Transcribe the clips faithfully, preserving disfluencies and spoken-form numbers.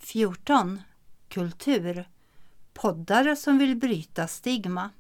fjorton. Kultur. Poddare som vill bryta stigma.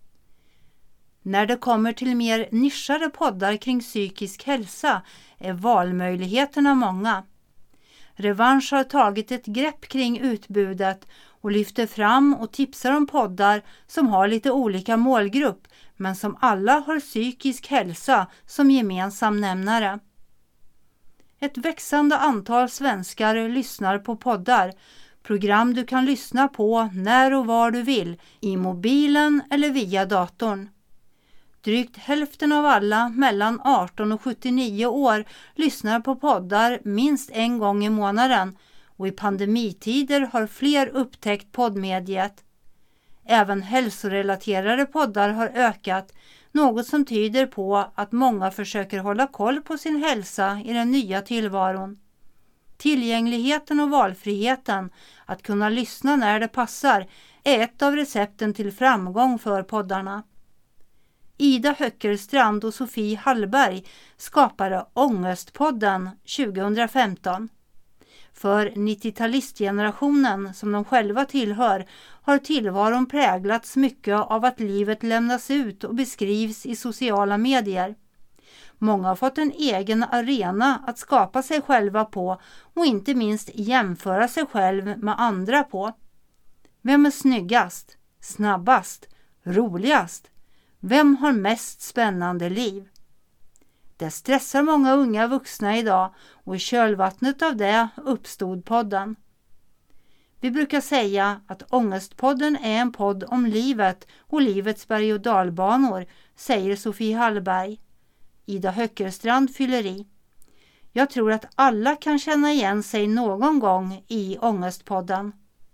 När det kommer till mer nischade poddar kring psykisk hälsa är valmöjligheterna många. Revansch har tagit ett grepp kring utbudet och lyfter fram och tipsar om poddar som har lite olika målgrupp men som alla har psykisk hälsa som gemensam nämnare. Ett växande antal svenskar lyssnar på poddar, program du kan lyssna på när och var du vill, i mobilen eller via datorn. Drygt hälften av alla mellan arton och sjuttionio år lyssnar på poddar minst en gång i månaden och i pandemitider har fler upptäckt poddmediet. Även hälsorelaterade poddar har ökat, något som tyder på att många försöker hålla koll på sin hälsa i den nya tillvaron. Tillgängligheten och valfriheten, att kunna lyssna när det passar, är ett av recepten till framgång för poddarna. Ida Höckerstrand och Sofie Hallberg skapade Ångestpodden tjugohundrafemton. För nittiotalistgenerationen som de själva tillhör har tillvaron präglats mycket av att livet lämnas ut och beskrivs i sociala medier. Många har fått en egen arena att skapa sig själva på och inte minst jämföra sig själv med andra på. Vem är snyggast, snabbast, roligast? Vem har mest spännande liv? Det stressar många unga vuxna idag och i kölvattnet av det uppstod podden. Vi brukar säga att Ångestpodden är en podd om livet och livets berg- och dalbanor, säger Sofie Hallberg. Ida Höckerstrand fyller i. Jag tror att alla kan känna igen sig någon gång i Ångestpodden.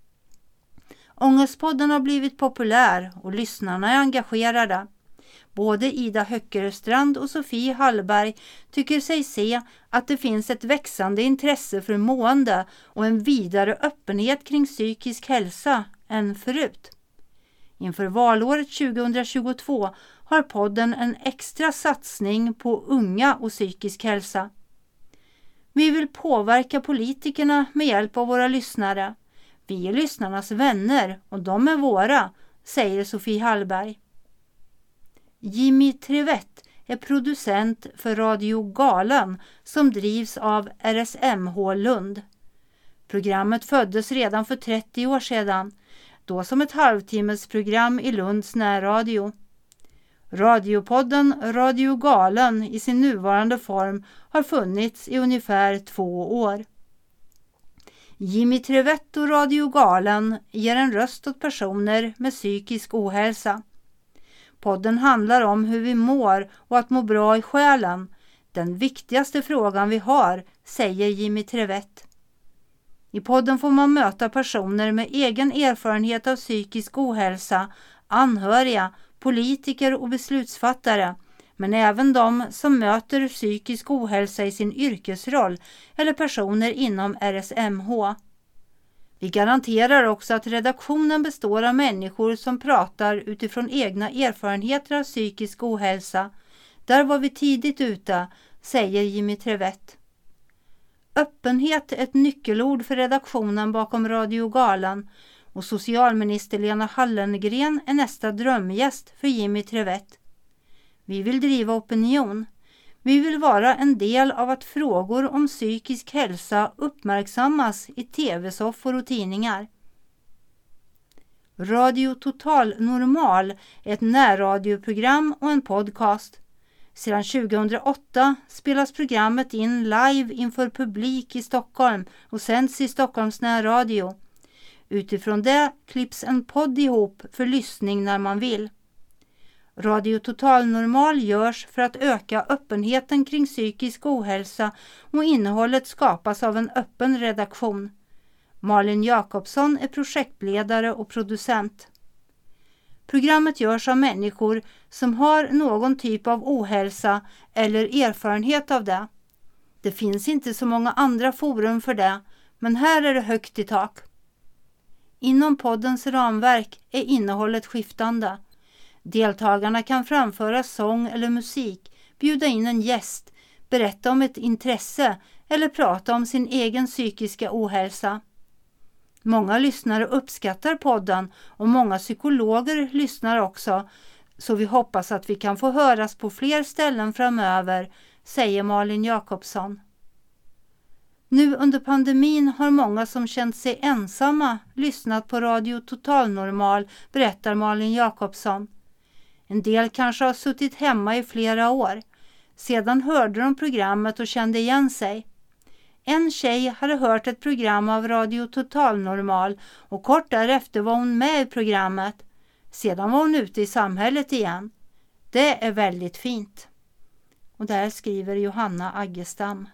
Ångestpodden har blivit populär och lyssnarna är engagerade. Både Ida Höckerstrand och Sofie Hallberg tycker sig se att det finns ett växande intresse för mående och en vidare öppenhet kring psykisk hälsa än förut. Inför valåret tjugohundratjugotvå har podden en extra satsning på unga och psykisk hälsa. Vi vill påverka politikerna med hjälp av våra lyssnare. Vi är lyssnarnas vänner och de är våra, säger Sofie Hallberg. Jimmy Trivett är producent för Radio Galan som drivs av R S M H Lund. Programmet föddes redan för trettio år sedan, då som ett halvtimmesprogram i Lunds närradio. Radiopodden Radio Galan i sin nuvarande form har funnits i ungefär två år. Jimmy Trivett och Radio Galan ger en röst åt personer med psykisk ohälsa. Podden handlar om hur vi mår och att må bra i själen. Den viktigaste frågan vi har, säger Jimmy Trivett. I podden får man möta personer med egen erfarenhet av psykisk ohälsa, anhöriga, politiker och beslutsfattare, men även de som möter psykisk ohälsa i sin yrkesroll eller personer inom R S M H. Vi garanterar också att redaktionen består av människor som pratar utifrån egna erfarenheter av psykisk ohälsa. Där var vi tidigt ute, säger Jimmy Trivett. Öppenhet är ett nyckelord för redaktionen bakom Radio Galan och socialminister Lena Hallengren är nästa drömgäst för Jimmy Trivett. Vi vill driva opinion. Vi vill vara en del av att frågor om psykisk hälsa uppmärksammas i tv-soffor och tidningar. Radio Total Normal är ett närradioprogram och en podcast. Sedan tjugohundraåtta spelas programmet in live inför publik i Stockholm och sänds i Stockholms närradio. Utifrån det klipps en podd ihop för lyssning när man vill. Radio Total Normal görs för att öka öppenheten kring psykisk ohälsa och innehållet skapas av en öppen redaktion. Malin Jakobsson är projektledare och producent. Programmet görs av människor som har någon typ av ohälsa eller erfarenhet av det. Det finns inte så många andra forum för det, men här är det högt i tak. Inom poddens ramverk är innehållet skiftande. Deltagarna kan framföra sång eller musik, bjuda in en gäst, berätta om ett intresse eller prata om sin egen psykiska ohälsa. Många lyssnare uppskattar podden och många psykologer lyssnar också, så vi hoppas att vi kan få höras på fler ställen framöver, säger Malin Jakobsson. Nu under pandemin har många som känt sig ensamma lyssnat på Radio Total Normal, berättar Malin Jakobsson. En del kanske har suttit hemma i flera år. Sedan hörde de programmet och kände igen sig. En tjej hade hört ett program av Radio Total Normal och kort därefter var hon med i programmet. Sedan var hon ute i samhället igen. Det är väldigt fint. Och där skriver Johanna Aggestam.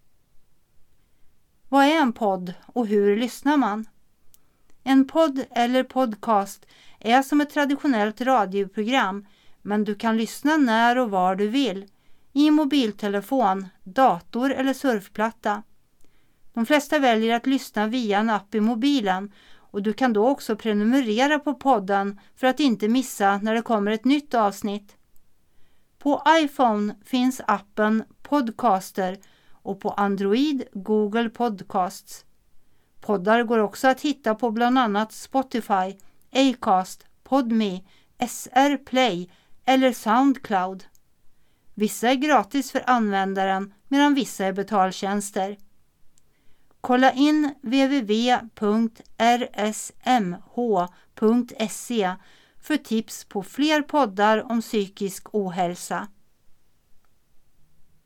Vad är en podd och hur lyssnar man? En podd eller podcast är som ett traditionellt radioprogram, men du kan lyssna när och var du vill, i mobiltelefon, dator eller surfplatta. De flesta väljer att lyssna via en app i mobilen och du kan då också prenumerera på podden för att inte missa när det kommer ett nytt avsnitt. På iPhone finns appen Podcaster och på Android Google Podcasts. Poddar går också att hitta på bland annat Spotify, Acast, Podme, S R Play eller Soundcloud. Vissa är gratis för användaren medan vissa är betaltjänster. Kolla in w w w punkt r s m h punkt s e för tips på fler poddar om psykisk ohälsa.